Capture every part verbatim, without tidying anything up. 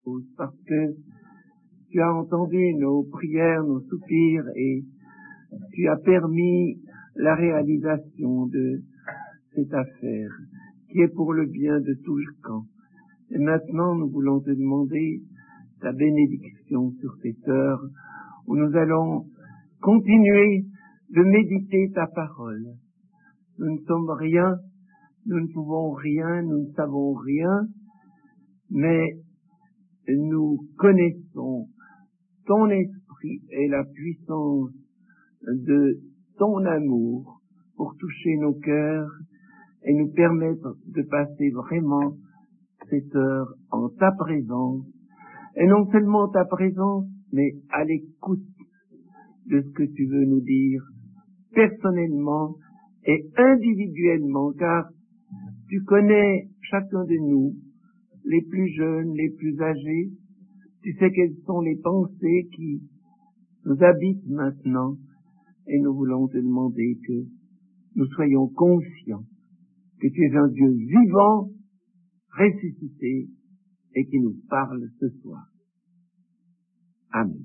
parce que tu as entendu nos prières, nos soupirs, et tu as permis la réalisation de cette affaire, qui est pour le bien de tout le camp. Et maintenant, nous voulons te demander ta bénédiction sur cette heure où nous allons continuer de méditer ta parole. Nous ne sommes rien, nous ne pouvons rien, nous ne savons rien, mais nous connaissons ton esprit et la puissance de ton amour pour toucher nos cœurs et nous permettre de passer vraiment cette heure en ta présence, et non seulement ta présence, mais à l'écoute de ce que tu veux nous dire personnellement et individuellement, car tu connais chacun de nous, les plus jeunes, les plus âgés. Tu sais quelles sont les pensées qui nous habitent maintenant, et nous voulons te demander que nous soyons conscients que tu es un Dieu vivant, ressuscité, et qui nous parle ce soir. Amen.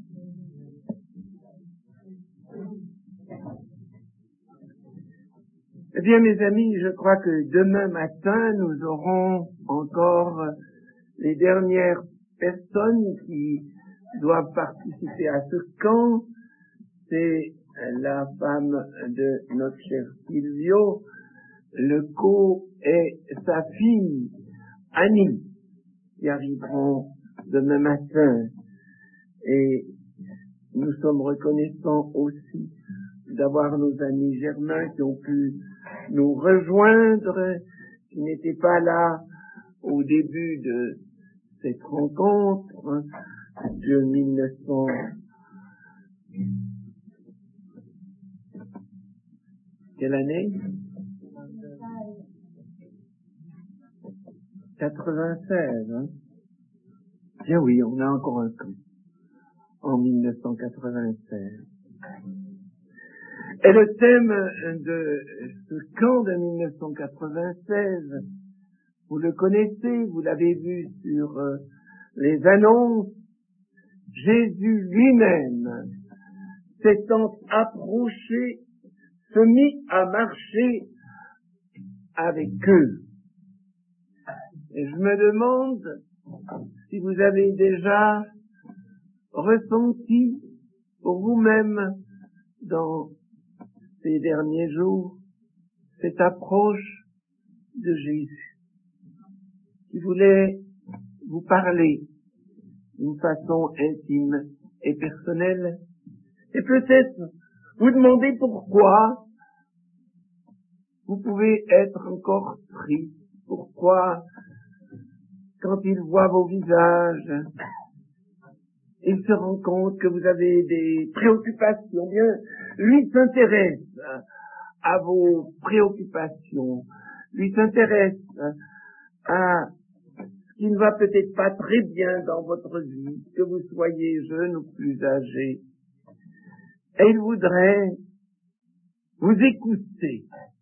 Eh bien, mes amis, je crois que demain matin, nous aurons encore les dernières personnes qui doivent participer à ce camp. C'est la femme de notre cher Silvio, le co et sa fille Annie, qui arriveront demain matin. Et nous sommes reconnaissants aussi d'avoir nos amis germains qui ont pu nous rejoindre, qui n'étaient pas là au début de cette rencontre de mille neuf cents. Quelle année? quatre-vingt-seize, hein? Bien oui, on a encore un coup. En mille neuf cent quatre-vingt-seize. Et le thème de ce camp de mille neuf cent quatre-vingt-seize, vous le connaissez, vous l'avez vu sur euh, les annonces, Jésus lui-même, s'étant approché, se mit à marcher avec eux. Et je me demande si vous avez déjà ressenti pour vous-même dans ces derniers jours cette approche de Jésus qui voulait vous parler d'une façon intime et personnelle, et peut-être vous demander pourquoi vous pouvez être encore triste, pourquoi quand il voit vos visages, il se rend compte que vous avez des préoccupations. Bien, lui s'intéresse à vos préoccupations, lui s'intéresse à ce qui ne va peut-être pas très bien dans votre vie, que vous soyez jeune ou plus âgé. Et il voudrait vous écouter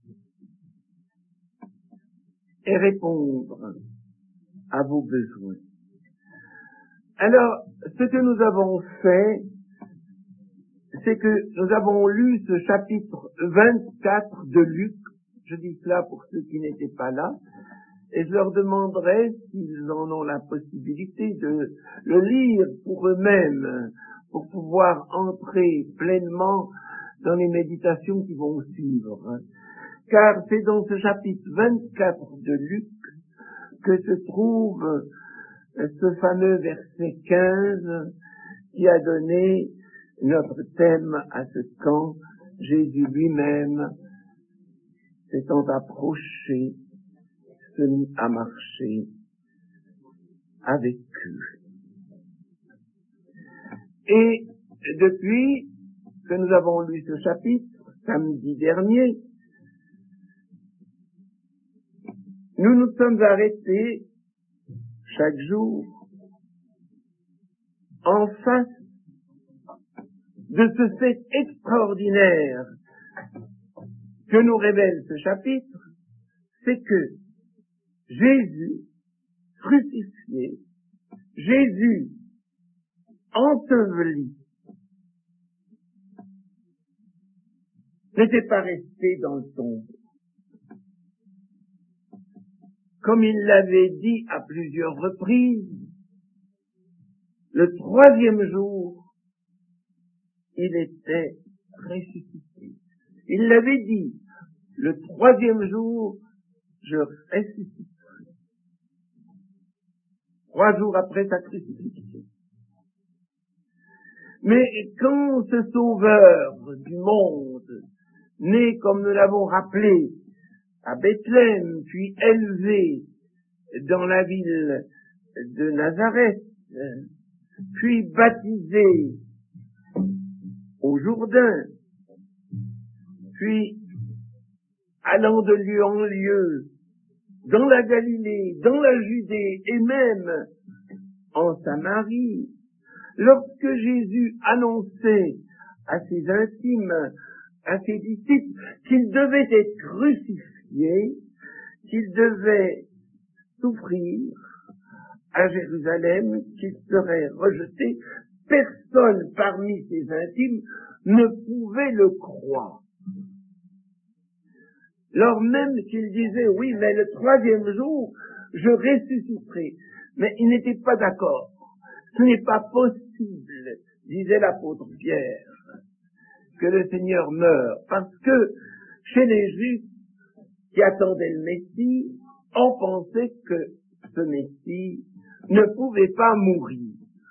et répondre à vos besoins. Alors, ce que nous avons fait, c'est que nous avons lu ce chapitre vingt-quatre de Luc. Je dis cela pour ceux qui n'étaient pas là, et je leur demanderai s'ils en ont la possibilité de le lire pour eux-mêmes, pour pouvoir entrer pleinement dans les méditations qui vont suivre. Car c'est dans ce chapitre vingt-quatre de Luc que se trouve ce fameux verset quinze qui a donné notre thème à ce camp. Jésus lui-même s'étant approché, se mit à marcher avec eux. Et depuis que nous avons lu ce chapitre, samedi dernier, nous nous sommes arrêtés chaque jour en face de ce fait extraordinaire que nous révèle ce chapitre, c'est que Jésus crucifié, Jésus enseveli n'était pas resté dans le tombeau. Comme il l'avait dit à plusieurs reprises, le troisième jour, il était ressuscité. Il l'avait dit, le troisième jour, je ressusciterai. Trois jours après sa crucifixion. Mais quand ce sauveur du monde, né comme nous l'avons rappelé, à Bethléem, puis élevé dans la ville de Nazareth, puis baptisé au Jourdain, puis allant de lieu en lieu, dans la Galilée, dans la Judée et même en Samarie, lorsque Jésus annonçait à ses intimes, à ses disciples, qu'il devait être crucifié, qu'il devait souffrir à Jérusalem, qu'il serait rejeté, personne parmi ses intimes ne pouvait le croire. Lors même qu'il disait, oui, mais le troisième jour, je ressusciterai. Mais il n'était pas d'accord. Ce n'est pas possible, disait l'apôtre Pierre, que le Seigneur meure, parce que chez les Juifs qui attendaient le Messie, on pensait que ce Messie ne pouvait pas mourir,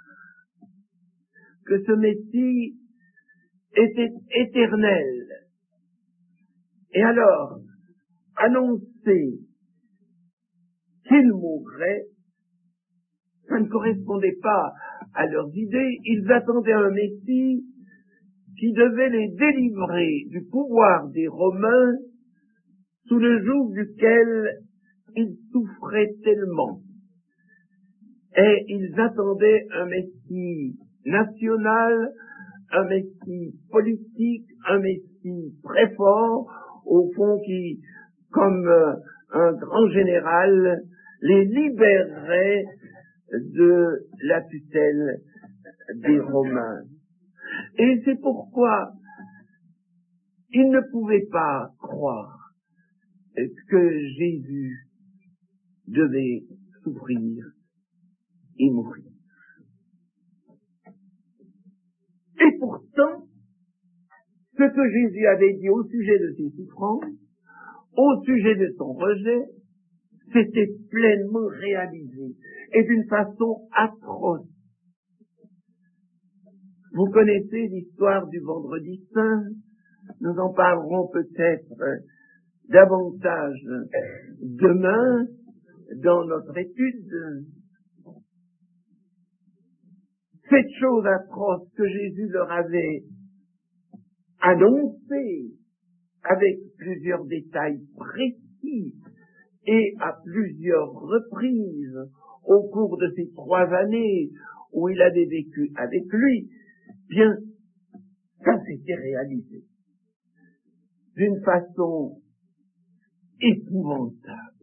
que ce Messie était éternel. Et alors, annoncer qu'il mourrait, ça ne correspondait pas à leurs idées. Ils attendaient un Messie qui devait les délivrer du pouvoir des Romains sous le joug duquel ils souffraient tellement. Et ils attendaient un Messie national, un Messie politique, un Messie très fort, au fond qui, comme euh, un grand général, les libérerait de la tutelle des Romains. Et c'est pourquoi ils ne pouvaient pas croire que Jésus devait souffrir et mourir. Et pourtant, ce que Jésus avait dit au sujet de ses souffrances, au sujet de son rejet, s'était pleinement réalisé, et d'une façon atroce. Vous connaissez l'histoire du Vendredi Saint, nous en parlerons peut-être davantage demain dans notre étude. Cette chose atroce que Jésus leur avait annoncée avec plusieurs détails précis et à plusieurs reprises au cours de ces trois années où il avait vécu avec lui, bien, ça s'était réalisé d'une façon épouvantable.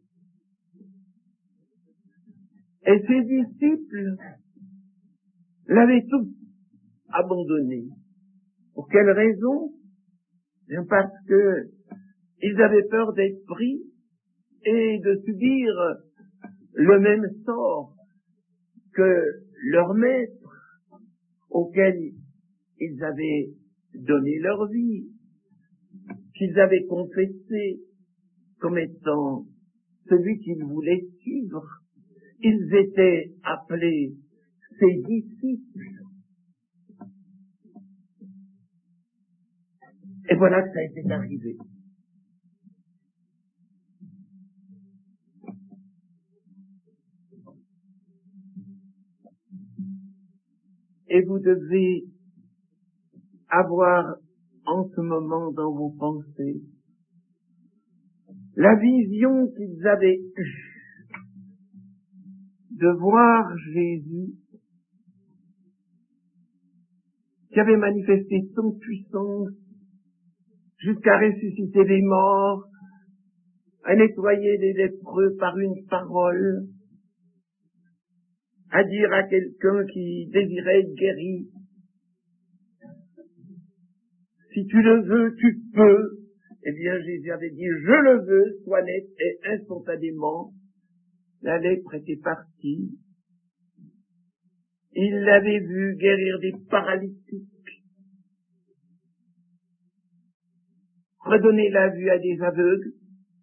Et ses disciples l'avaient tous abandonné. Pour quelle raison? Bien parce que ils avaient peur d'être pris et de subir le même sort que leur maître auquel ils avaient donné leur vie, qu'ils avaient confessé comme étant celui qu'ils voulaient suivre. Ils étaient appelés ses disciples. Et voilà que ça a été arrivé. Et vous devez avoir en ce moment dans vos pensées la vision qu'ils avaient eue de voir Jésus qui avait manifesté son puissance jusqu'à ressusciter les morts, à nettoyer les lépreux par une parole, à dire à quelqu'un qui désirait être guéri, si tu le veux, tu peux. Eh bien, Jésus avait dit, je le veux, sois net, et instantanément, la lèpre était partie. Il l'avait vu guérir des paralytiques, redonner la vue à des aveugles,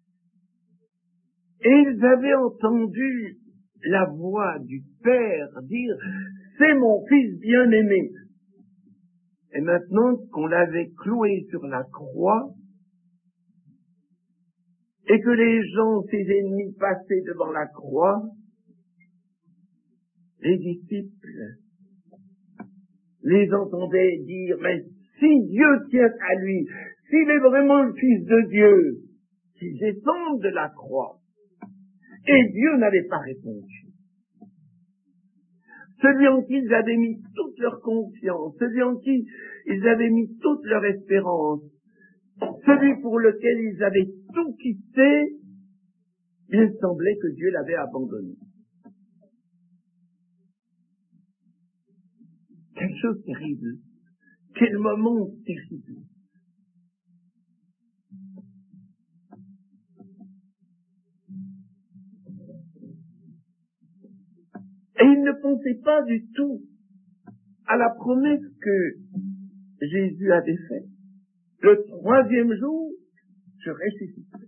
et ils avaient entendu la voix du Père dire, c'est mon fils bien-aimé. Et maintenant qu'on l'avait cloué sur la croix, et que les gens, ses ennemis, passaient devant la croix, les disciples les entendaient dire, mais si Dieu tient à lui, s'il est vraiment le Fils de Dieu, qu'il descende de la croix. Et Dieu n'avait pas répondu. Celui en qui ils avaient mis toute leur confiance, celui en qui ils avaient mis toute leur espérance, celui pour lequel ils avaient tout quitté, il semblait que Dieu l'avait abandonné. Quelle chose terrible. Quel moment terrible. Et ils ne pensaient pas du tout à la promesse que Jésus avait faite. Le troisième jour, je ressusciterai.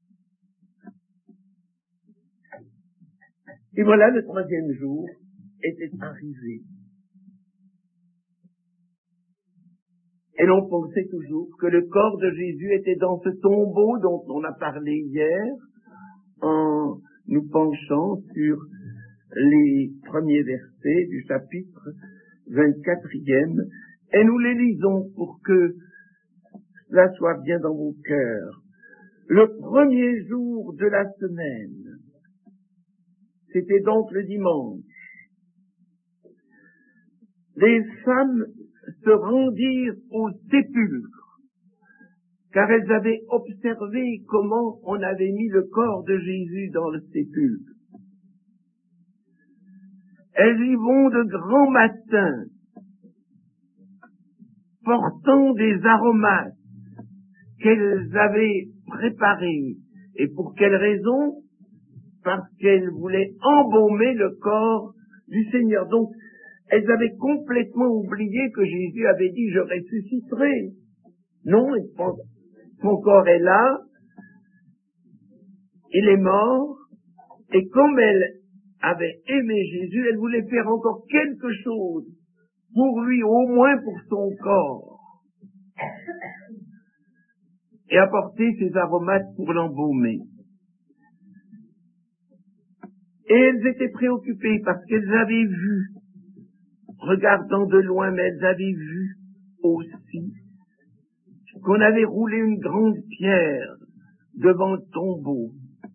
Et voilà, le troisième jour était arrivé. Et l'on pensait toujours que le corps de Jésus était dans ce tombeau dont on a parlé hier, en nous penchant sur les premiers versets du chapitre vingt-quatrième, et nous les lisons pour que cela soit bien dans vos cœurs. Le premier jour de la semaine, c'était donc le dimanche, les femmes se rendirent au sépulcre, car elles avaient observé comment on avait mis le corps de Jésus dans le sépulcre. Elles y vont de grand matin, portant des aromates qu'elles avaient préparés. Et pour quelle raison? Parce qu'elles voulaient embaumer le corps du Seigneur. Donc, elles avaient complètement oublié que Jésus avait dit « je ressusciterai ». Non, son corps est là, il est mort, et comme elle avait aimé Jésus, elle voulait faire encore quelque chose pour lui, au moins pour son corps, et apporter ses aromates pour l'embaumer. Et elles étaient préoccupées parce qu'elles avaient vu, regardant de loin, mais elles avaient vu aussi qu'on avait roulé une grande pierre devant le tombeau.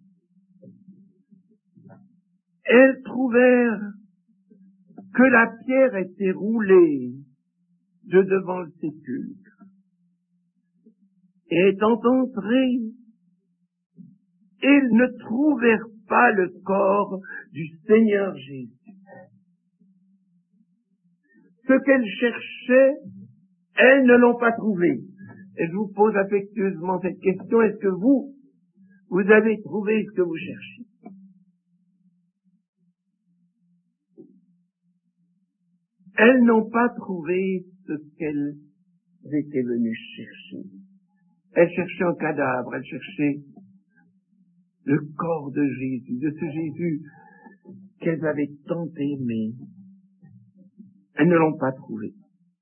Elles trouvèrent que la pierre était roulée de devant le sépulcre. Et étant entrées, ils ne trouvèrent pas le corps du Seigneur Jésus. Ce qu'elles cherchaient, elles ne l'ont pas trouvé. Et je vous pose affectueusement cette question, est-ce que vous, vous avez trouvé ce que vous cherchiez? Elles n'ont pas trouvé ce qu'elles étaient venues chercher. Elles cherchaient un cadavre, elles cherchaient le corps de Jésus, de ce Jésus qu'elles avaient tant aimé. Elles ne l'ont pas trouvé.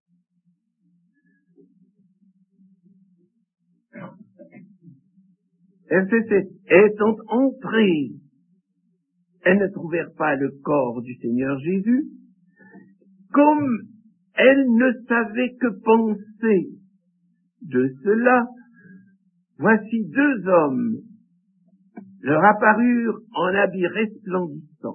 Elles étant entrées, elles ne trouvèrent pas le corps du Seigneur Jésus. Comme elles ne savaient que penser de cela, voici deux hommes leur apparurent en habits resplendissants.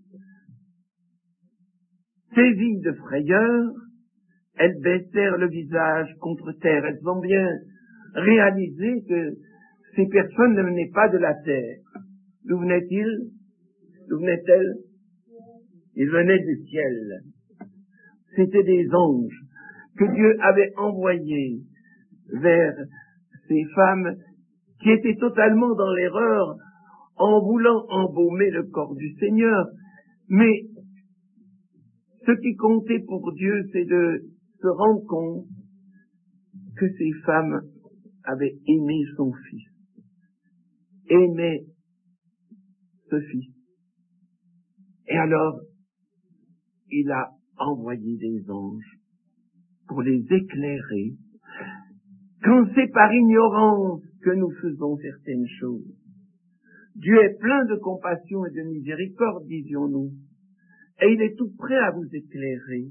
Saisies de frayeur, elles baissèrent le visage contre terre. Elles ont bien réalisé que ces personnes ne venaient pas de la terre. D'où venaient-ils? D'où venaient-elles? Ils venaient du ciel. C'étaient des anges que Dieu avait envoyés vers ces femmes qui étaient totalement dans l'erreur en voulant embaumer le corps du Seigneur. Mais ce qui comptait pour Dieu, c'est de se rendre compte que ces femmes avaient aimé son Fils, aimaient ce Fils. Et alors, il a envoyé des anges pour les éclairer. Quand c'est par ignorance que nous faisons certaines choses, Dieu est plein de compassion et de miséricorde, disions-nous, et il est tout prêt à vous éclairer,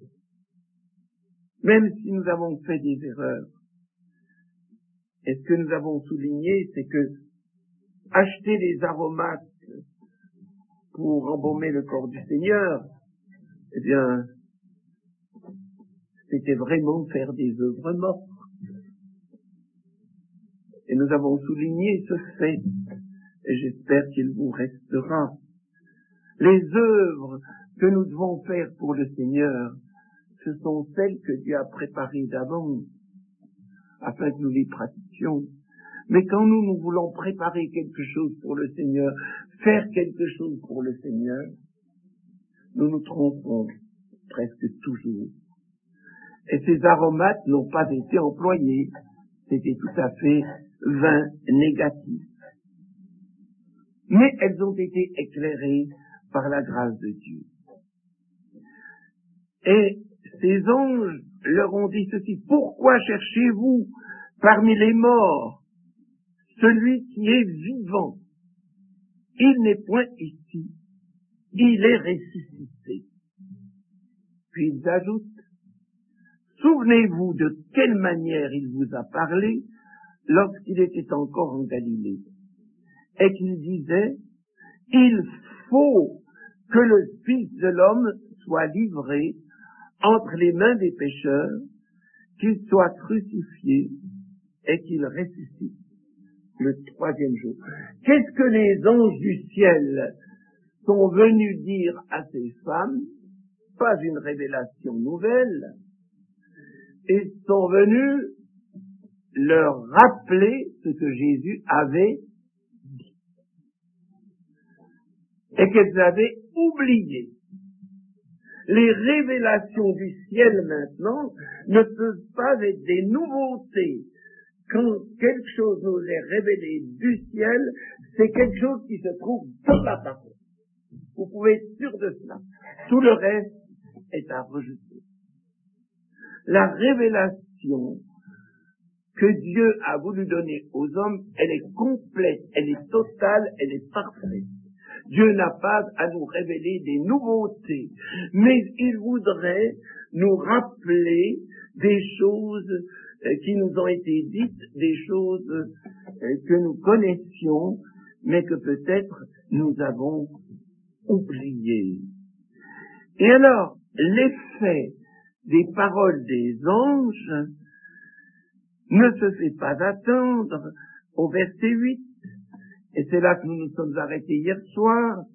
même si nous avons fait des erreurs. Et ce que nous avons souligné, c'est que acheter des aromates pour embaumer le corps du Seigneur, eh bien, c'était vraiment faire des œuvres mortes. Et nous avons souligné ce fait, et j'espère qu'il vous restera. Les œuvres que nous devons faire pour le Seigneur, ce sont celles que Dieu a préparées d'avance, afin que nous les pratiquions. Mais quand nous, nous voulons préparer quelque chose pour le Seigneur, faire quelque chose pour le Seigneur, nous nous trompons presque toujours. Et ces aromates n'ont pas été employés. C'était tout à fait vain, négatif. Mais elles ont été éclairées par la grâce de Dieu. Et ces anges leur ont dit ceci: pourquoi cherchez-vous parmi les morts celui qui est vivant? Il n'est point ici, il est ressuscité. Puis ils ajoutent: souvenez-vous de quelle manière il vous a parlé lorsqu'il était encore en Galilée, et qu'il disait: il faut que le Fils de l'homme soit livré entre les mains des pécheurs, qu'il soit crucifié et qu'il ressuscite le troisième jour. Qu'est-ce que les anges du ciel sont venus dire à ces femmes? Pas une révélation nouvelle. Ils sont venus leur rappeler ce que Jésus avait dit et qu'elles avaient oublié. Les révélations du ciel maintenant ne peuvent pas être des nouveautés. Quand quelque chose nous est révélé du ciel, c'est quelque chose qui se trouve dans la parole. Vous pouvez être sûr de cela. Tout le reste est à rejeter. La révélation que Dieu a voulu donner aux hommes, elle est complète, elle est totale, elle est parfaite. Dieu n'a pas à nous révéler des nouveautés, mais il voudrait nous rappeler des choses qui nous ont été dites, des choses que nous connaissions, mais que peut-être nous avons oubliées. Et alors, l'effet des paroles des anges ne se fait pas attendre au verset huit. Et c'est là que nous nous sommes arrêtés hier soir.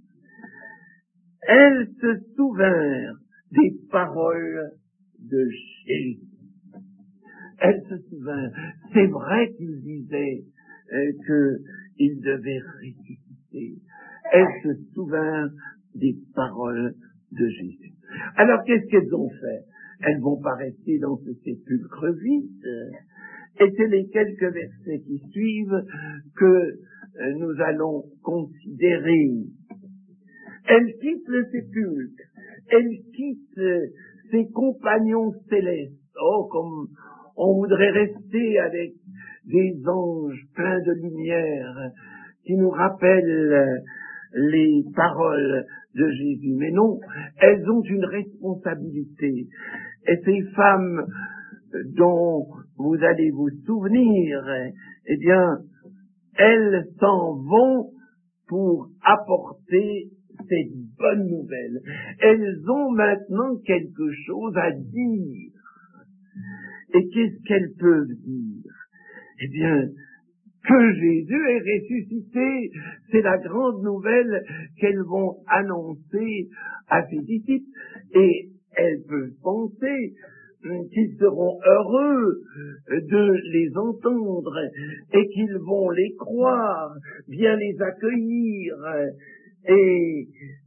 Elles se souvinrent des paroles de Jésus. Elles se souvinrent. C'est vrai qu'il disait euh, qu'il devait ressusciter. Elles se souvinrent des paroles de Jésus. Alors qu'est-ce qu'elles ont fait? Elles vont pas rester dans ce sépulcre vide. Et c'est les quelques versets qui suivent que nous allons considérer. Elle quitte le sépulcre, elle quitte ses compagnons célestes. Oh, comme on voudrait rester avec des anges pleins de lumière qui nous rappellent les paroles de Jésus. Mais non, elles ont une responsabilité. Et ces femmes dont vous allez vous souvenir, eh bien, elles s'en vont pour apporter cette bonne nouvelle. Elles ont maintenant quelque chose à dire. Et qu'est-ce qu'elles peuvent dire? Eh bien, que Jésus est ressuscité. C'est la grande nouvelle qu'elles vont annoncer à ses disciples. Et elles peuvent penser qu'ils seront heureux de les entendre et qu'ils vont les croire, bien les accueillir et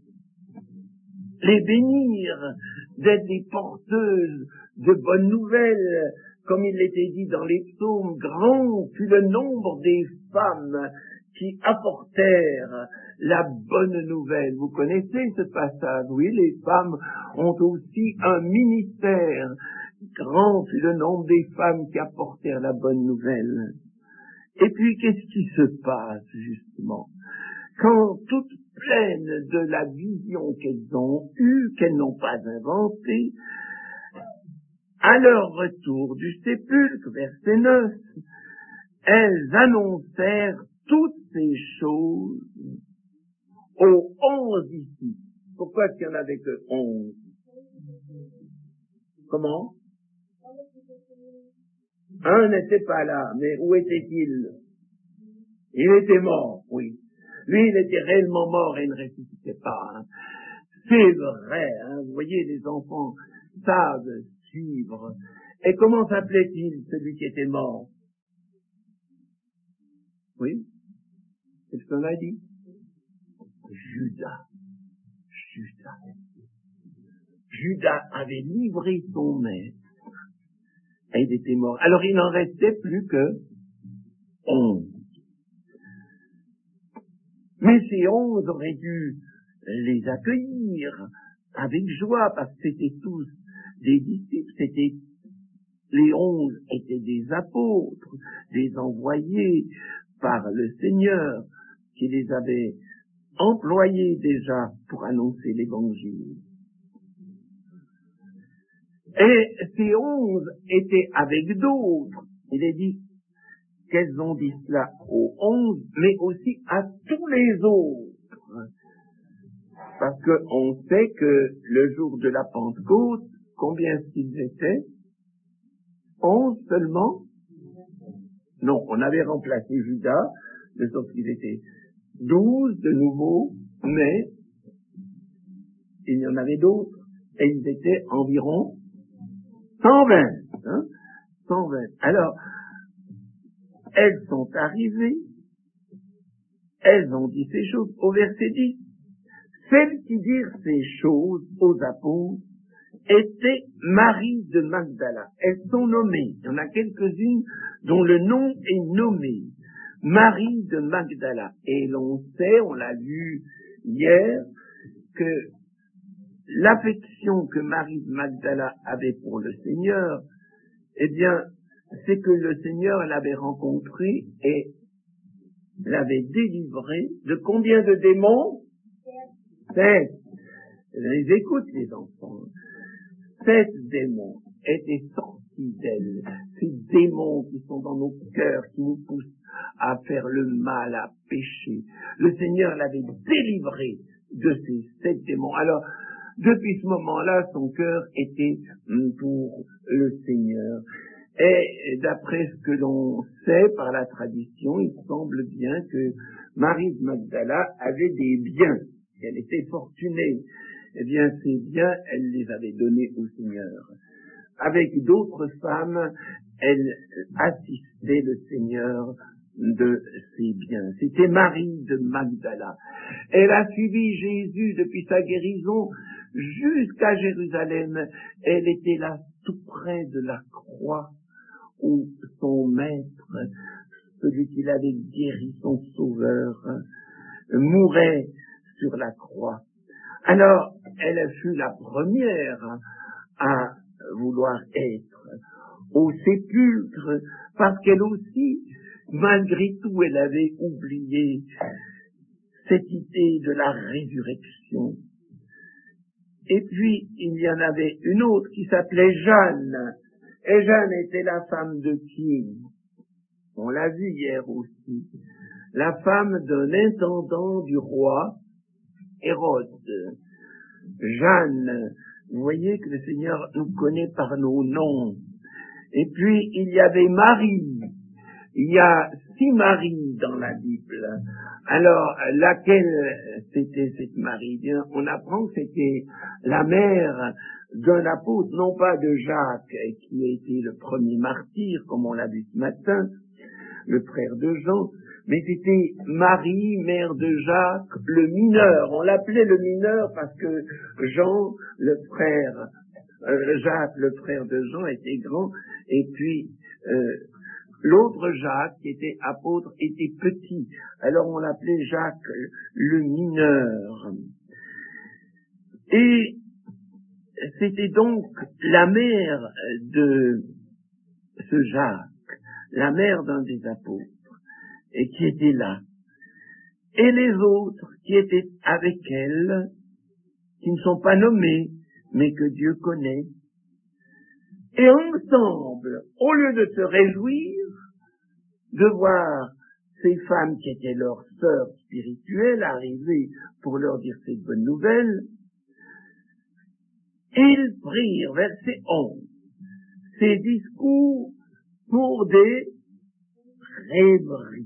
les bénir, d'être les porteuses de bonnes nouvelles. Comme il l'était dit dans les psaumes, grand fut le nombre des femmes qui apportèrent la bonne nouvelle. Vous connaissez ce passage, oui, les femmes ont aussi un ministère. Grand fut le nombre des femmes qui apportèrent la bonne nouvelle. Et puis, qu'est-ce qui se passe, justement, quand toutes pleines de la vision qu'elles ont eue, qu'elles n'ont pas inventée, à leur retour du sépulcre, verset neuf, elles annoncèrent toutes ces choses aux onze disciples. Pourquoi est-ce qu'il n'y en avait que onze? Comment? Un n'était pas là, mais où était-il? Il était mort, oui. Lui, il était réellement mort et il ne ressuscitait pas. Hein. C'est vrai, hein. Vous voyez, les enfants savent suivre. Et comment s'appelait-il, celui qui était mort? Oui, c'est ce qu'on a dit. Judas. Judas. Judas avait livré son maître et il était mort. Alors il n'en restait plus que onze. Mais ces onze auraient dû les accueillir avec joie parce que c'était tous des disciples, c'était les onze étaient des apôtres, des envoyés par le Seigneur qui les avait employés déjà pour annoncer l'évangile. Et ces onze étaient avec d'autres. Il est dit qu'elles ont dit cela aux onze, mais aussi à tous les autres. Parce qu'on sait que le jour de la Pentecôte, combien est-ce qu'ils étaient? Onze seulement? Non, on avait remplacé Judas, de sorte qu'ils étaient douze de nouveau, mais il y en avait d'autres, et ils étaient environ cent vingt. Hein, cent vingt. Alors, elles sont arrivées, elles ont dit ces choses. Au verset dix, celles qui dirent ces choses aux apôtres étaient Marie de Magdala. Elles sont nommées. Il y en a quelques-unes dont le nom est nommé. Marie de Magdala. Et l'on sait, on l'a vu hier, que l'affection que Marie de Magdala avait pour le Seigneur, eh bien, c'est que le Seigneur l'avait rencontrée et l'avait délivrée de combien de démons? Sept. Les écoute, les enfants. Sept démons étaient sortis d'elle. Ces démons qui sont dans nos cœurs, qui nous poussent à faire le mal, à pécher. Le Seigneur l'avait délivrée de ces sept démons. Alors, depuis ce moment-là, son cœur était pour le Seigneur. Et d'après ce que l'on sait par la tradition, il semble bien que Marie de Magdala avait des biens. Elle était fortunée. Eh bien, ces biens, elle les avait donnés au Seigneur. Avec d'autres femmes, elle assistait le Seigneur de ses biens. C'était Marie de Magdala. Elle a suivi Jésus depuis sa guérison jusqu'à Jérusalem. Elle était là tout près de la croix où son maître, celui qui l'avait guéri, son sauveur, mourait sur la croix. Alors, elle fut la première à vouloir être au sépulcre, parce qu'elle aussi, malgré tout, elle avait oublié cette idée de la résurrection. Et puis, il y en avait une autre qui s'appelait Jeanne. Et Jeanne était la femme de qui? On l'a vu hier aussi. La femme d'un intendant du roi Hérode. Jeanne, vous voyez que le Seigneur nous connaît par nos noms. Et puis, il y avait Marie. Il y a six Maries dans la Bible. Alors, laquelle c'était cette Marie? Bien, on apprend que c'était la mère d'un apôtre, non pas de Jacques, qui a été le premier martyr, comme on l'a vu ce matin, le frère de Jean, mais c'était Marie, mère de Jacques, le mineur. On l'appelait le mineur parce que Jean, le frère, euh, Jacques, le frère de Jean, était grand, et puis euh, l'autre Jacques, qui était apôtre, était petit. Alors on l'appelait Jacques le mineur. Et c'était donc la mère de ce Jacques, la mère d'un des apôtres, et qui était là. Et les autres qui étaient avec elle, qui ne sont pas nommés, mais que Dieu connaît. Et ensemble, au lieu de se réjouir de voir ces femmes qui étaient leurs sœurs spirituelles arriver pour leur dire cette bonne nouvelle, ils prirent, verset onze, ces discours pour des rêveries.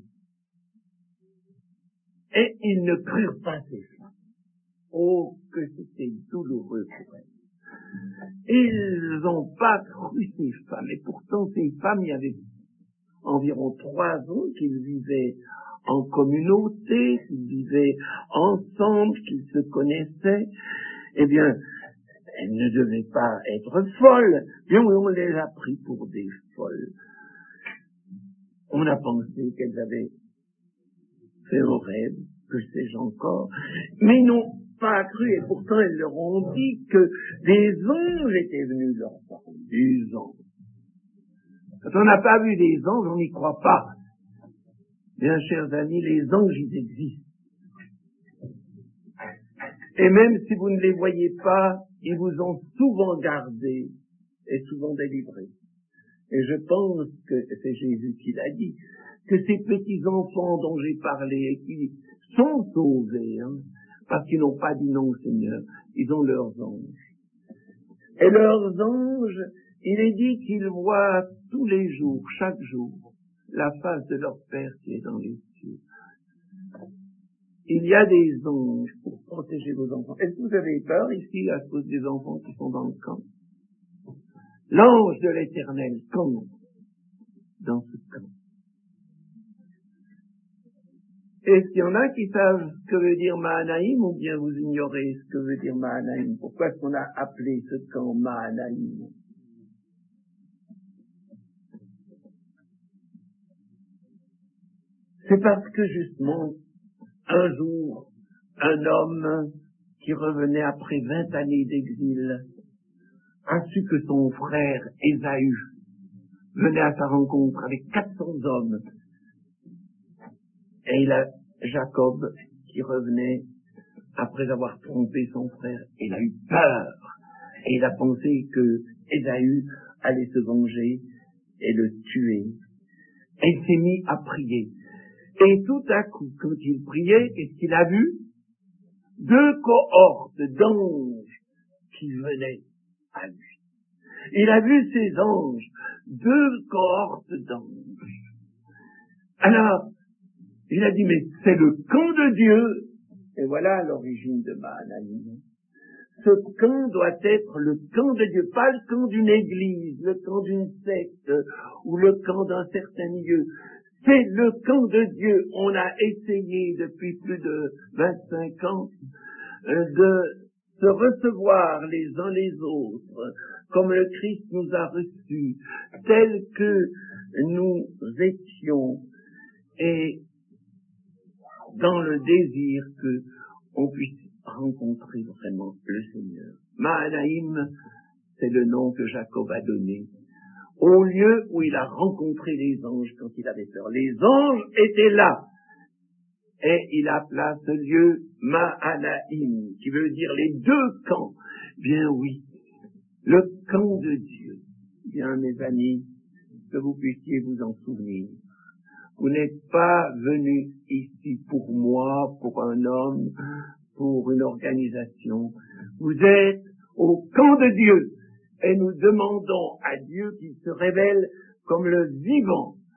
Et ils ne crurent pas ces femmes. Oh, que c'était douloureux pour elles. Ils n'ont pas cru ces femmes. Et pourtant, ces femmes, il y avait environ trois ans qu'ils vivaient en communauté, qu'ils vivaient ensemble, qu'ils se connaissaient. Eh bien, elles ne devaient pas être folles. Bien, on les a pris pour des folles. On a pensé qu'elles avaient fait un rêve, que sais-je encore, mais ils n'ont pas cru, et pourtant elles leur ont dit que des anges étaient venus leur parler. Des anges. Quand on n'a pas vu des anges, on n'y croit pas. Bien, chers amis, les anges, ils existent. Et même si vous ne les voyez pas, ils vous ont souvent gardé et souvent délivré. Et je pense que c'est Jésus qui l'a dit, que ces petits enfants dont j'ai parlé et qui sont sauvés, hein, parce qu'ils n'ont pas dit non au Seigneur, ils ont leurs anges. Et leurs anges, il est dit qu'ils voient tous les jours, chaque jour, la face de leur Père qui est dans les cieux. Il y a des anges pour protéger vos enfants. Est-ce que vous avez peur ici à cause des enfants qui sont dans le camp? L'ange de l'Éternel campe dans ce camp. Est-ce qu'il y en a qui savent ce que veut dire Mahanaïm, ou bien vous ignorez ce que veut dire Mahanaïm? Pourquoi est-ce qu'on a appelé ce camp Mahanaïm? C'est parce que justement, un jour, un homme qui revenait après vingt années d'exil a su que son frère Ésaü venait à sa rencontre avec quatre cents hommes. Et il a Jacob qui revenait après avoir trompé son frère. Il a eu peur. Et il a pensé que Ésaü allait se venger et le tuer. Et il s'est mis à prier. Et tout à coup, quand il priait, qu'est-ce qu'il a vu? Deux cohortes d'anges qui venaient à lui. Il a vu ces anges, deux cohortes d'anges. Alors, il a dit, mais c'est le camp de Dieu. Et voilà l'origine de Mahanaïm. Ce camp doit être le camp de Dieu, pas le camp d'une église, le camp d'une secte, ou le camp d'un certain milieu. C'est le camp de Dieu. On a essayé depuis plus de vingt-cinq ans de se recevoir les uns les autres, comme le Christ nous a reçus, tels que nous étions, et dans le désir que on puisse rencontrer vraiment le Seigneur. Mahanaïm, c'est le nom que Jacob a donné au lieu où il a rencontré les anges quand il avait peur. Les anges étaient là. Et il appela ce lieu Mahanaïm, qui veut dire les deux camps. Bien oui, le camp de Dieu. Bien mes amis, que vous puissiez vous en souvenir. Vous n'êtes pas venus ici pour moi, pour un homme, pour une organisation. Vous êtes au camp de Dieu. Et nous demandons à Dieu qu'il se révèle comme le vivant,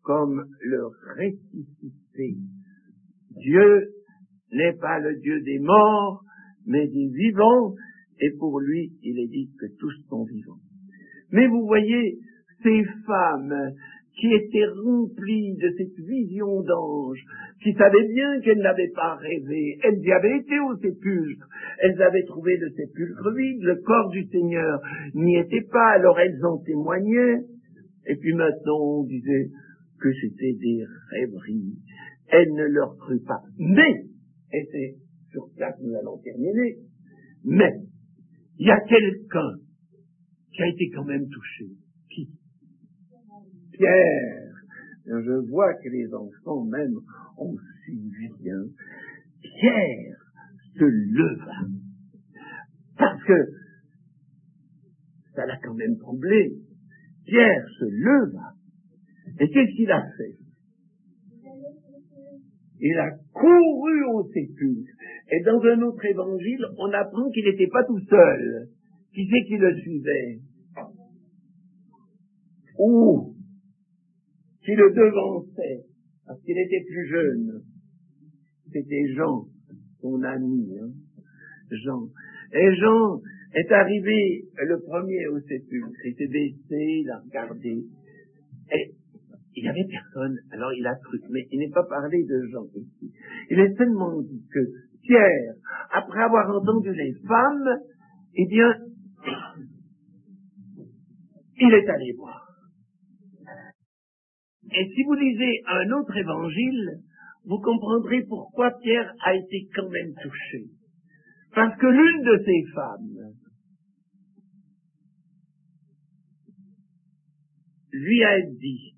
comme le ressuscité. Dieu n'est pas le Dieu des morts, mais des vivants, et pour lui, il est dit que tous sont vivants. Mais vous voyez, ces femmes qui étaient remplies de cette vision d'ange, qui savaient bien qu'elles n'avaient pas rêvé, elles y avaient été au sépulcre, elles avaient trouvé le sépulcre vide, le corps du Seigneur n'y était pas, alors elles en témoignaient, et puis maintenant on disait que c'était des rêveries, elles ne leur crurent pas. Mais, et c'est sur ça que nous allons terminer, mais, il y a quelqu'un qui a été quand même touché. Qui? Pierre. Je vois que les enfants même ont suivi bien. Pierre se leva. Parce que ça l'a quand même troublé. Pierre se leva. Et qu'est-ce qu'il a fait? Il a couru au sépulcre. Et dans un autre évangile, on apprend qu'il n'était pas tout seul. Qui c'est qui le suivait? Ou qui le devançait, parce qu'il était plus jeune. C'était Jean, son ami, hein, Jean. Et Jean est arrivé le premier au sépulcre. Il s'est baissé, il a regardé. Et il n'y avait personne, alors il a cru. Mais il n'est pas parlé de Jean ici. Il est seulement dit que Pierre, après avoir entendu les femmes, eh bien, il est allé voir. Et si vous lisez un autre évangile, vous comprendrez pourquoi Pierre a été quand même touché. Parce que l'une de ces femmes lui a dit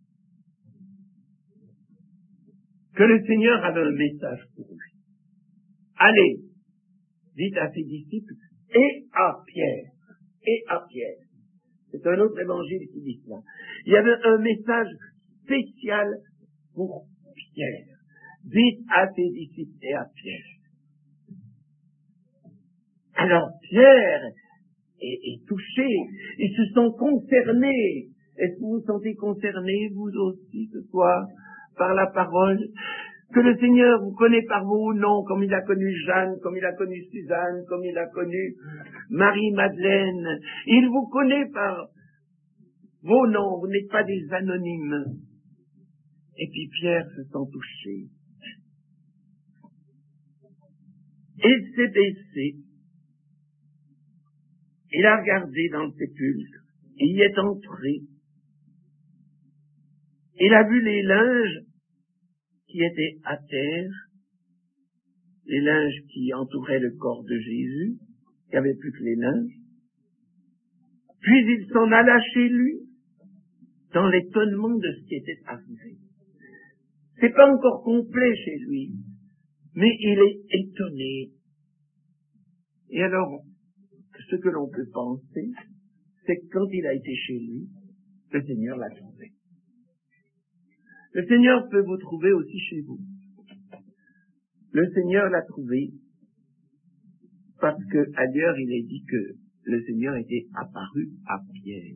que le Seigneur avait un message pour lui. Allez, dites à ses disciples, et à Pierre, et à Pierre. C'est un autre évangile qui dit cela. Il y avait un message spécial pour Pierre. Dites à ses disciples et à Pierre. Alors Pierre est, est touché. Ils se sont concernés. Est-ce que vous vous sentez concernés, vous aussi, ce soir, par la parole? Que le Seigneur vous connaît par vos noms, comme il a connu Jeanne, comme il a connu Suzanne, comme il a connu Marie-Madeleine. Il vous connaît par vos noms, vous n'êtes pas des anonymes. Et puis Pierre se sent touché. Il s'est baissé. Il a regardé dans le sépulcre. Il y est entré. Il a vu les linges qui étaient à terre, les linges qui entouraient le corps de Jésus. Il n'y avait plus que les linges. Puis il s'en alla chez lui, dans l'étonnement de ce qui était arrivé. C'est pas encore complet chez lui, mais il est étonné. Et alors, ce que l'on peut penser, c'est que quand il a été chez lui, le Seigneur l'a trouvé. Le Seigneur peut vous trouver aussi chez vous. Le Seigneur l'a trouvé parce que ailleurs il est dit que le Seigneur était apparu à Pierre.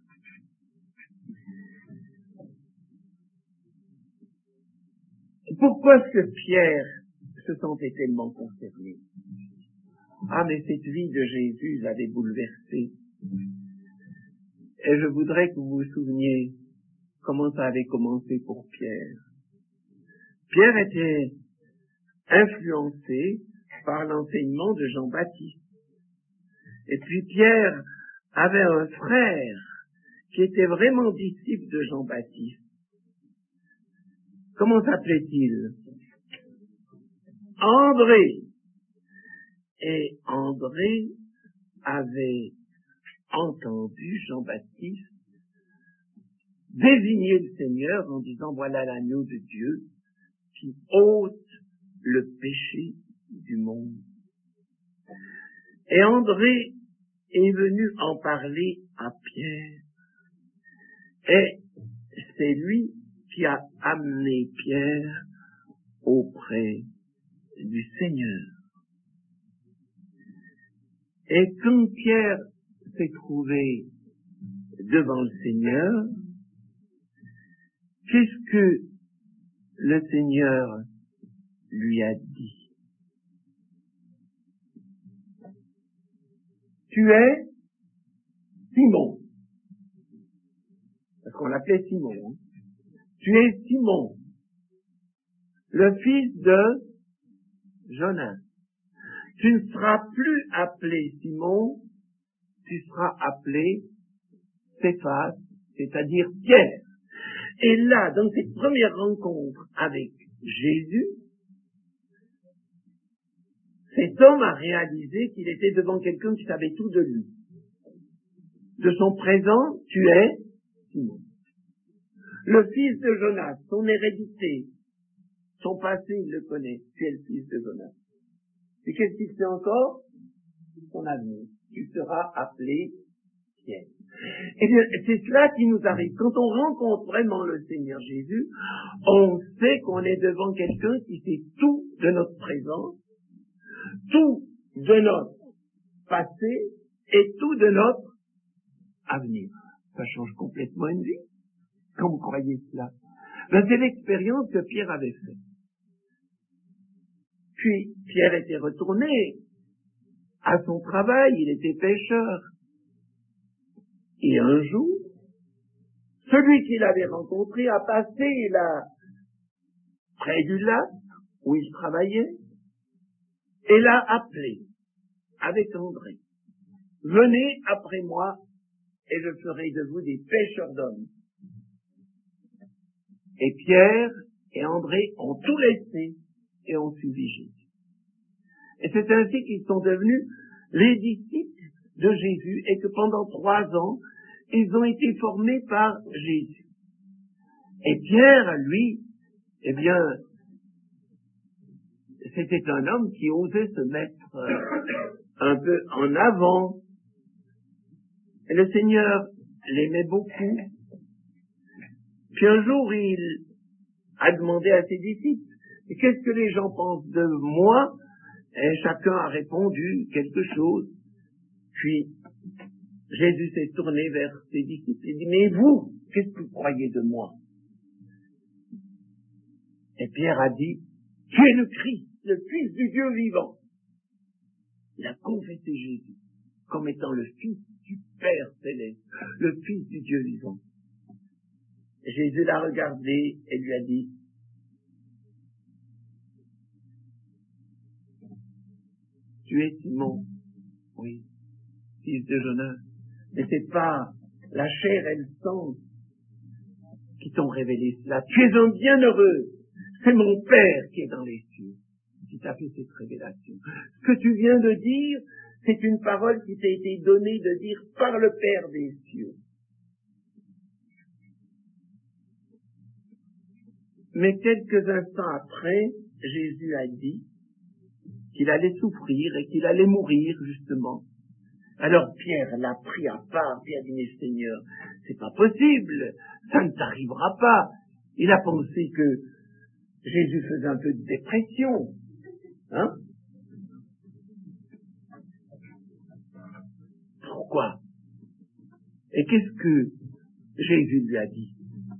Pourquoi est-ce que Pierre se sentait tellement concerné? Ah, mais cette vie de Jésus l'avait bouleversé. Et je voudrais que vous vous souveniez comment ça avait commencé pour Pierre. Pierre était influencé par l'enseignement de Jean-Baptiste. Et puis Pierre avait un frère qui était vraiment disciple de Jean-Baptiste. Comment s'appelait-il? André. Et André avait entendu Jean-Baptiste désigner le Seigneur en disant voilà l'agneau de Dieu qui ôte le péché du monde. Et André est venu en parler à Pierre. Et c'est lui qui a amené Pierre auprès du Seigneur. Et quand Pierre s'est trouvé devant le Seigneur, Qu'est-ce que le Seigneur lui a dit? Tu es Simon. Parce qu'on l'appelait Simon. Hein. Tu es Simon, le fils de Jonas. Tu ne seras plus appelé Simon, tu seras appelé Céphas, c'est-à-dire Pierre. Et là, dans cette première rencontre avec Jésus, cet homme a réalisé qu'il était devant quelqu'un qui savait tout de lui. De son présent, tu es Simon. Le fils de Jonas, son hérédité, son passé, il le connaît. Tu es le fils de Jonas. Et qu'est-ce qu'il fait encore? Son avenir. Tu seras appelé Pierre. Eh bien, c'est cela qui nous arrive. Quand on rencontre vraiment le Seigneur Jésus, on sait qu'on est devant quelqu'un qui sait tout de notre présent, tout de notre passé et tout de notre avenir. Ça change complètement une vie. Quand vous croyez cela, ben, c'est l'expérience que Pierre avait faite. Puis, Pierre était retourné à son travail, il était pêcheur. Et un jour, celui qu'il avait rencontré a passé là, près du lac où il travaillait, et l'a appelé avec André. Venez après moi et je ferai de vous des pêcheurs d'hommes. Et Pierre et André ont tout laissé et ont suivi Jésus. Et c'est ainsi qu'ils sont devenus les disciples de Jésus et que pendant trois ans, ils ont été formés par Jésus. Et Pierre, lui, eh bien, c'était un homme qui osait se mettre euh, un peu en avant. Et le Seigneur l'aimait beaucoup. Puis un jour, il a demandé à ses disciples, « Qu'est-ce que les gens pensent de moi ?» Et chacun a répondu quelque chose. Puis, Jésus s'est tourné vers ses disciples et dit, « Mais vous, qu'est-ce que vous croyez de moi ?» Et Pierre a dit, « Tu es le Christ, le Fils du Dieu vivant. » Il a confessé Jésus comme étant le Fils du Père céleste, le Fils du Dieu vivant. Jésus l'a regardé et lui a dit, « Tu es Simon, oui, fils de Jonas, mais c'est pas la chair et le sang qui t'ont révélé cela. Tu es un bienheureux. C'est mon Père qui est dans les cieux qui t'a fait cette révélation. Ce que tu viens de dire, c'est une parole qui t'a été donnée de dire par le Père des cieux. » Mais quelques instants après, Jésus a dit qu'il allait souffrir et qu'il allait mourir, justement. Alors Pierre l'a pris à part, Pierre dit, « Mais Seigneur, c'est pas possible, ça ne t'arrivera pas. » Il a pensé que Jésus faisait un peu de dépression. Hein? Pourquoi? Et qu'est-ce que Jésus lui a dit?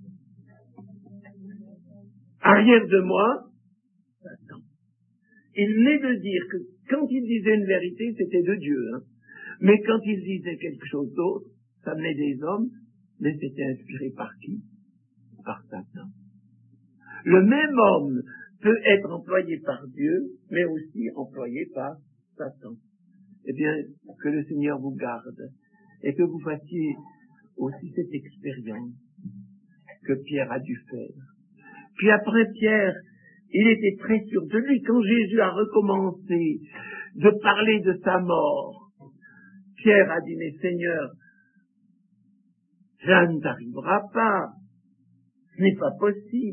Arrière de moi, Satan. Il venait de dire que quand il disait une vérité, c'était de Dieu. Hein? Mais quand il disait quelque chose d'autre, ça venait des hommes, mais c'était inspiré par qui? Par Satan. Le même homme peut être employé par Dieu, mais aussi employé par Satan. Eh bien, que le Seigneur vous garde et que vous fassiez aussi cette expérience que Pierre a dû faire. Puis après Pierre, il était très sûr de lui. Quand Jésus a recommencé de parler de sa mort, Pierre a dit, « Mais Seigneur, ça ne t'arrivera pas. Ce n'est pas possible. »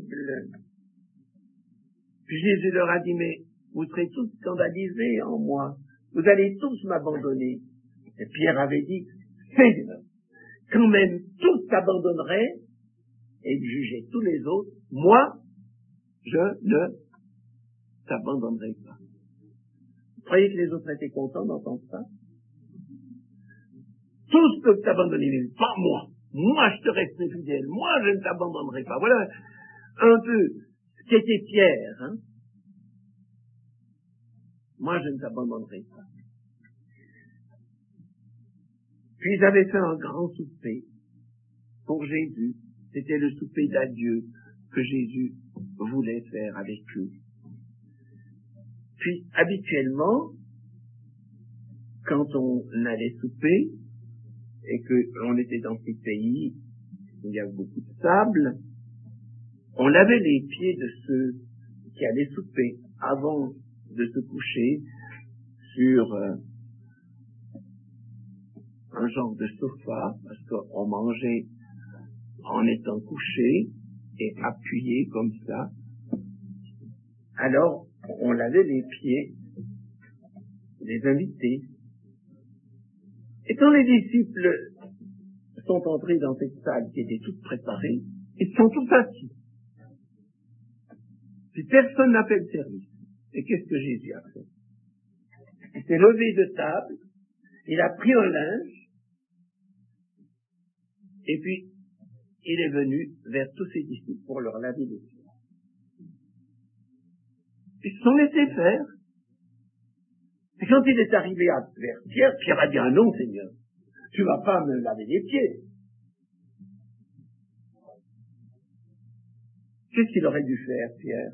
Puis Jésus leur a dit, « Mais vous serez tous scandalisés en moi. Vous allez tous m'abandonner. » Et Pierre avait dit, « Seigneur, quand même tous t'abandonneraient, et il jugeait tous les autres, moi, je ne t'abandonnerai pas. » Vous croyez que les autres étaient contents d'entendre ça? Tous peuvent t'abandonner, mais pas moi. moi je te resterai fidèle, moi je ne t'abandonnerai pas. Voilà un peu ce qu'était Pierre. Hein. Moi je ne t'abandonnerai pas. Puis ils avaient fait un grand souper pour Jésus. C'était le souper d'adieu que Jésus voulait faire avec eux. Puis habituellement, quand on allait souper, et qu'on était dans ces pays où il y a beaucoup de sable, on lavait les pieds de ceux qui allaient souper avant de se coucher sur euh, un genre de sofa, parce qu'on mangeait en étant couché et appuyé comme ça. Alors, on lavait les pieds des invités. Et quand les disciples sont entrés dans cette salle qui était toute préparée, ils sont tous assis. Puis personne n'a fait le service. Et qu'est-ce que Jésus a fait? Il s'est levé de table, il a pris un linge, et puis il est venu vers tous ses disciples pour leur laver les pieds. Ils se sont laissés faire. Et quand il est arrivé à, vers Pierre, Pierre a dit, ah non, Seigneur, tu vas pas me laver les pieds. Qu'est-ce qu'il aurait dû faire, Pierre?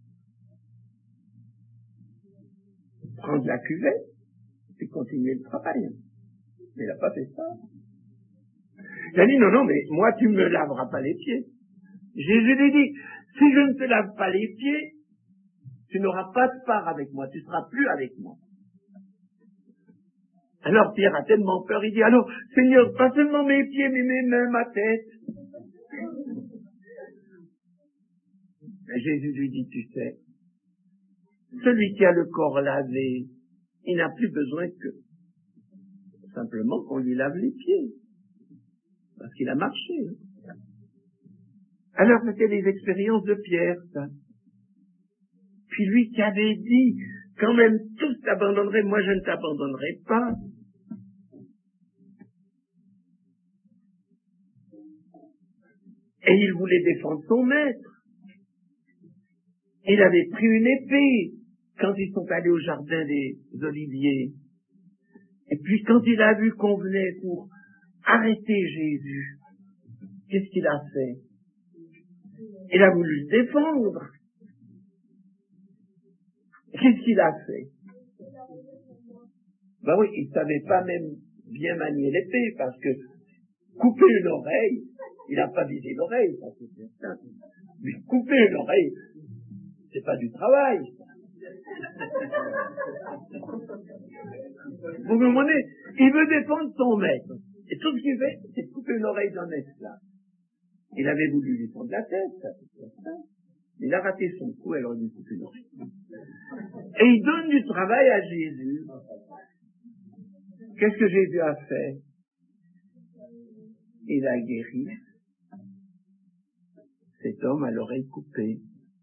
Prendre la cuvette et continuer le travail. Mais il n'a pas fait ça. Il a dit, non, non, mais moi, tu ne me laveras pas les pieds. Jésus lui dit, si je ne te lave pas les pieds, tu n'auras pas de part avec moi, tu ne seras plus avec moi. Alors Pierre a tellement peur, il dit, alors, Seigneur, pas seulement mes pieds, mais mes mains, ma tête. Et Jésus lui dit, tu sais, celui qui a le corps lavé, il n'a plus besoin que simplement qu'on lui lave les pieds. Parce qu'il a marché. Alors c'était les expériences de Pierre, ça. Puis lui qui avait dit, quand même tous t'abandonneraient, moi je ne t'abandonnerai pas. Et il voulait défendre son maître. Il avait pris une épée quand ils sont allés au jardin des Oliviers. Et puis quand il a vu qu'on venait pour arrêter Jésus, qu'est-ce qu'il a fait? Il a voulu se défendre. Qu'est-ce qu'il a fait? Ben oui, il savait pas même bien manier l'épée, parce que couper une oreille, il n'a pas visé l'oreille, ça c'est certain. Mais couper une oreille, c'est pas du travail. Vous comprenez? Il veut défendre son maître. Et tout ce qu'il fait, c'est de couper une oreille d'un esclave. Il avait voulu lui prendre la tête, ça c'est certain. Il a raté son coup, alors il lui coupe une oreille. Et il donne du travail à Jésus. Qu'est-ce que Jésus a fait? Il a guéri cet homme à l'oreille coupée.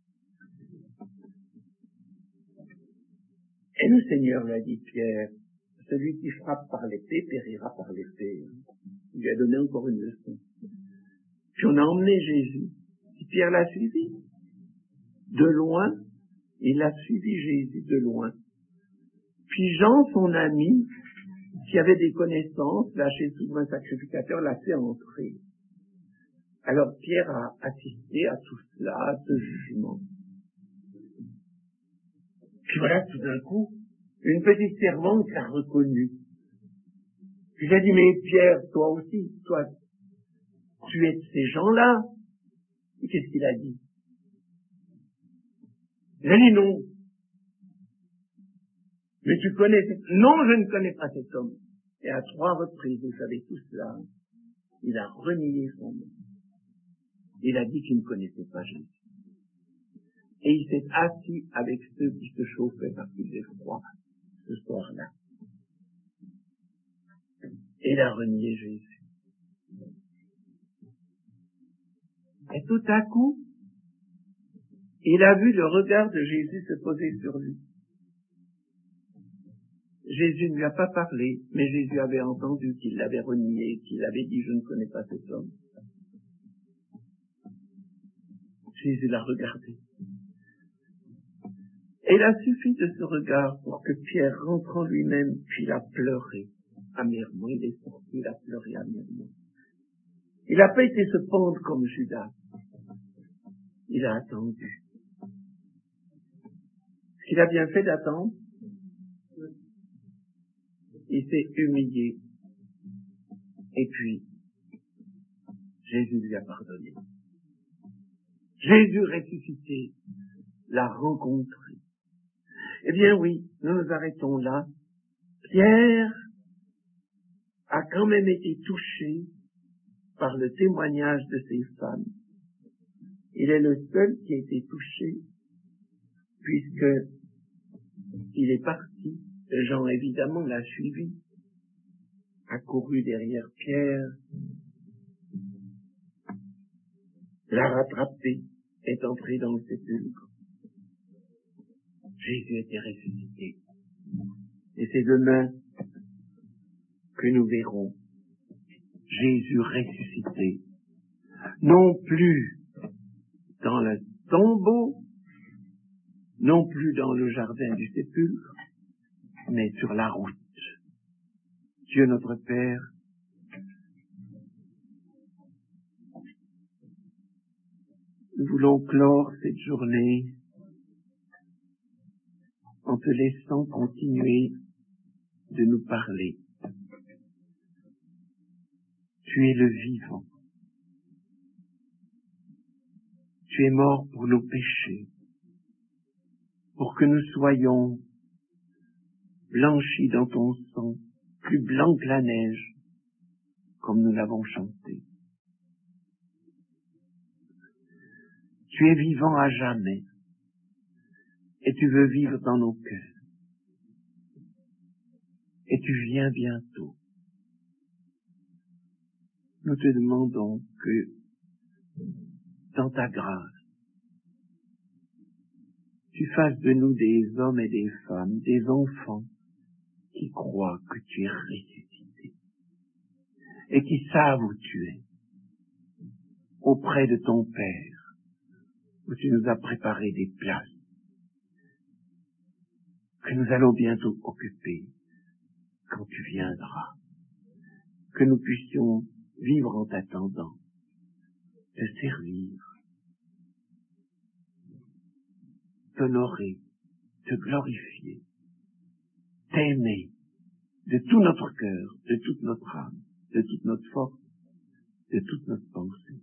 Et le Seigneur l'a dit, Pierre, celui qui frappe par l'épée périra par l'épée. Il lui a donné encore une leçon. Puis on a emmené Jésus. Et Pierre l'a suivi. De loin, il a suivi Jésus de loin. Puis Jean, son ami, qui avait des connaissances, là chez le souverain sacrificateur, l'a fait entrer. Alors Pierre a assisté à tout cela, à ce jugement. Puis voilà, tout d'un coup, une petite servante l'a reconnu. Puis il a dit, mais Pierre, toi aussi, toi, tu es de ces gens-là. Et qu'est-ce qu'il a dit? Il a dit non. Mais tu connais cet... Non, je ne connais pas cet homme. Et à trois reprises, vous savez tout cela, il a renié son nom. Il a dit qu'il ne connaissait pas Jésus. Et il s'est assis avec ceux qui se chauffaient parce qu'il faisait froid ce soir-là. Et il a renié Jésus. Et tout à coup, il a vu le regard de Jésus se poser sur lui. Jésus ne lui a pas parlé, mais Jésus avait entendu qu'il l'avait renié, qu'il avait dit « je ne connais pas cet homme ». Jésus l'a regardé. Et il a suffi de ce regard pour que Pierre rentre en lui-même, puis il a pleuré amèrement. Il est sorti, il a pleuré amèrement. Il n'a pas été se pendre comme Judas. Il a attendu. Ce qu'il a bien fait d'attendre, il s'est humilié. Et puis, Jésus lui a pardonné. Jésus ressuscité l'a rencontré. Eh bien oui, nous nous arrêtons là. Pierre a quand même été touché par le témoignage de ces femmes. Il est le seul qui a été touché, puisque il est parti. Jean, évidemment, l'a suivi, a couru derrière Pierre, l'a rattrapé, est entré dans le sépulcre. Jésus était ressuscité. Et c'est demain que nous verrons Jésus ressuscité, non plus dans le tombeau, non plus dans le jardin du sépulcre, mais sur la route. Dieu notre Père, nous voulons clore cette journée en te laissant continuer de nous parler. Tu es le vivant. Tu es mort pour nos péchés, pour que nous soyons blanchis dans ton sang, plus blancs que la neige, comme nous l'avons chanté. Tu es vivant à jamais, et tu veux vivre dans nos cœurs. Et tu viens bientôt. Nous te demandons que, dans ta grâce, tu fasses de nous des hommes et des femmes, des enfants, qui croient que tu es ressuscité, et qui savent où tu es, auprès de ton Père, où tu nous as préparé des places, que nous allons bientôt occuper quand tu viendras, que nous puissions vivre en t'attendant, te servir, t'honorer, te glorifier, t'aimer de tout notre cœur, de toute notre âme, de toute notre force, de toute notre pensée,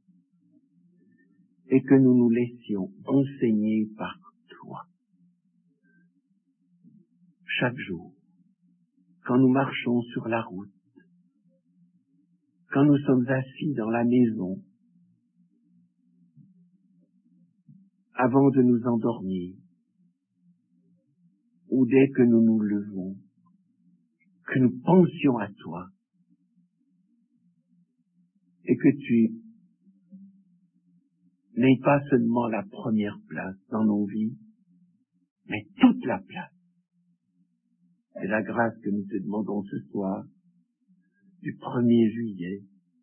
et que nous nous laissions enseigner par toi. Chaque jour, quand nous marchons sur la route, quand nous sommes assis dans la maison, avant de nous endormir, ou dès que nous nous levons, que nous pensions à toi, et que tu n'aies pas seulement la première place dans nos vies, mais toute la place. C'est la grâce que nous te demandons ce soir, du premier juillet,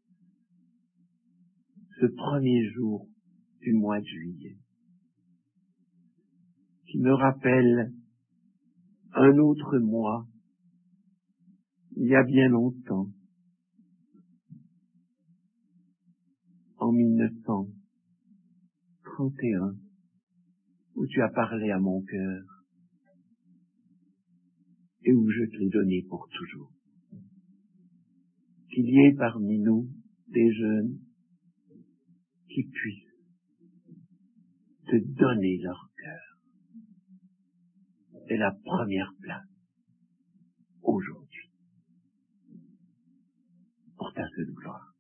ce premier jour du mois de juillet, qui me rappelle un autre mois, il y a bien longtemps, en mille neuf cent trente et un, où tu as parlé à mon cœur, et où je te l'ai donné pour toujours. Qu'il y ait parmi nous des jeunes qui puissent te donner leur cœur. C'est la première place aujourd'hui pour ta seule gloire.